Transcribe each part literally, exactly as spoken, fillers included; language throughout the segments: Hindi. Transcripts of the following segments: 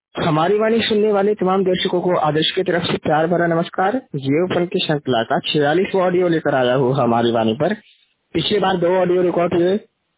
हमारी वाणी सुनने वाले तमाम दर्शकों को आदर्श की तरफ से प्यार भरा नमस्कार। जियो फन की श्रृंखला का छियालीसवां ऑडियो लेकर आया हूँ हमारी वाणी पर। पिछली बार दो ऑडियो रिकॉर्ड हुए,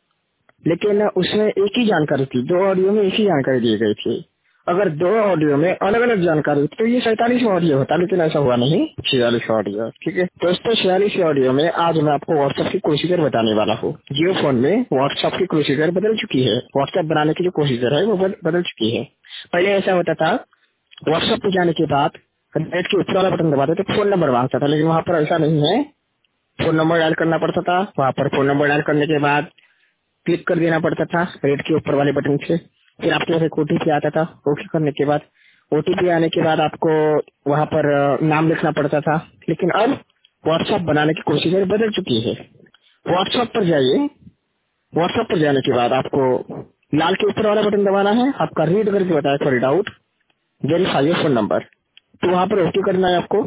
लेकिन उसमें एक ही जानकारी थी। दो ऑडियो में एक ही जानकारी दी गई थी। अगर दो ऑडियो में अलग अलग जानकारी होती तो ये सैतालीसवां ऑडियो होता, लेकिन ऐसा हुआ नहीं। छियालीसवां ऑडियो, ठीक है दोस्तों। छियालीसवें ऑडियो में आज मैं आपको व्हाट्सएप की प्रोसीजर बताने वाला हूँ। जियो फोन में व्हाट्सएप की प्रोसीजर बदल चुकी है। व्हाट्सएप बनाने की जो प्रोसीजर है वो बद, बदल चुकी है। पहले ऐसा होता था, व्हाट्सएप पे जाने के बाद नेट के ऊपर वाला बटन दबाते तो फोन नंबर मांगता था, लेकिन वहाँ पर ऐसा नहीं है। फोन नंबर डायल करना पड़ता था। वहाँ पर फोन नंबर डायल करने के बाद क्लिक कर देना पड़ता था रेड के ऊपर वाले बटन से। फिर आपके पास एक ओटीपी आता था। ओके करने के बाद ओटीपी आने के बाद आपको वहाँ पर नाम लिखना पड़ता था। लेकिन अब व्हाट्सएप बनाने की कोशिश बदल चुकी है। व्हाट्सएप पर जाइए। व्हाट्सएप पर जाने के बाद आपको लाल के ऊपर वाला बटन दबाना है। आपका रीड करके बताया for doubt verify your phone number, तो वहाँ पर ओके करना है आपको।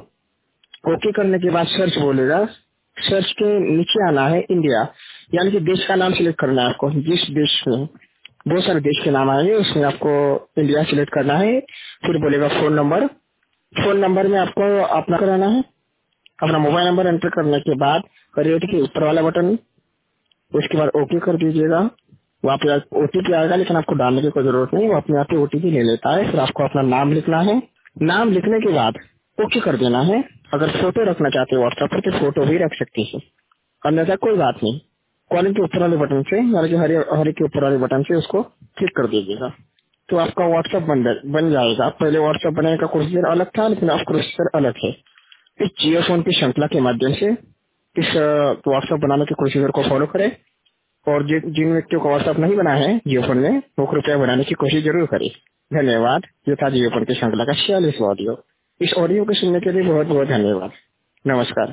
ओके करने के बाद सर्च बोलेगा। सर्च के नीचे आना है इंडिया, यानी कि देश का नाम सिलेक्ट करना है आपको। जिस देश में बहुत सारे देश के नाम आएंगे उसमें आपको इंडिया सिलेक्ट करना है। फिर बोलेगा फोन नंबर। फोन नंबर में आपको अपना कराना है। अपना मोबाइल नंबर एंटर करने के बाद रेट के ऊपर वाला बटन, उसके बाद ओके कर दीजिएगा। वो आप ओटीपी आएगा, लेकिन आपको डालने की कोई जरूरत नहीं, वो अपने आप ही ओटीपी ले लेता है। फिर आपको अपना नाम लिखना है। नाम लिखने के बाद ओके कर देना है। अगर फोटो रखना चाहते हो व्हाट्सएप पर तो फोटो भी रख सकती है, अन्यथा कोई बात नहीं। कॉलिंग के ऊपर वाले बटन से, यानी कि हरे हरे के ऊपर वाले बटन से उसको क्लिक कर दीजिएगा, तो आपका व्हाट्सएप बन बन जाएगा। पहले व्हाट्सएप बनाने का प्रोसीजर अलग था, लेकिन अब प्रोसीजर अलग है। इस जियो फोन की श्रृंखला के माध्यम से इस व्हाट्सएप बनाने के प्रोसीजर को फॉलो करें। और जि, जिन व्यक्तियों को व्हाट्सएप नहीं बना है जियो फोन में, वो कृपया बनाने की कोशिश जरूर करें। धन्यवाद। ये था जियो फोन की श्रृंखला का छियालीसवां ऑडियो। इस ऑडियो को सुनने के लिए बहुत बहुत धन्यवाद। नमस्कार।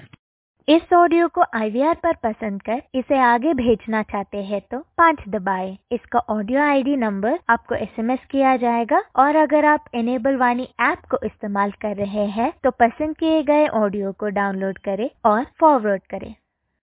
इस ऑडियो को आई वी आर पर पसंद कर इसे आगे भेजना चाहते हैं तो पाँच दबाएं। इसका ऑडियो आईडी नंबर आपको एसएमएस किया जाएगा। और अगर आप इनेबल वाणी ऐप को इस्तेमाल कर रहे हैं तो पसंद किए गए ऑडियो को डाउनलोड करें और फॉरवर्ड करें।